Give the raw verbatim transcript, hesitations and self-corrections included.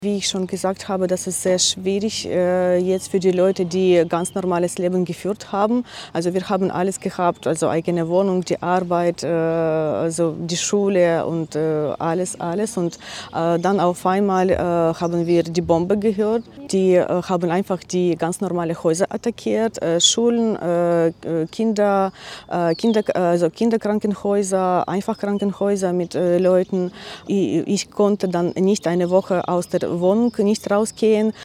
Wie ich schon gesagt habe, das ist sehr schwierig äh, jetzt für die Leute, die ganz normales Leben geführt haben. Also wir haben alles gehabt, also eigene Wohnung, die Arbeit, äh, also die Schule und äh, alles, alles. Und äh, dann auf einmal äh, haben wir die Bombe gehört. Die äh, haben einfach die ganz normale Häuser attackiert, äh, Schulen, äh, Kinder, äh, Kinder, also Kinderkrankenhäuser, einfach Krankenhäuser mit äh, Leuten. Ich, ich konnte dann nicht eine Woche aus der Wohnung nicht rausgehen.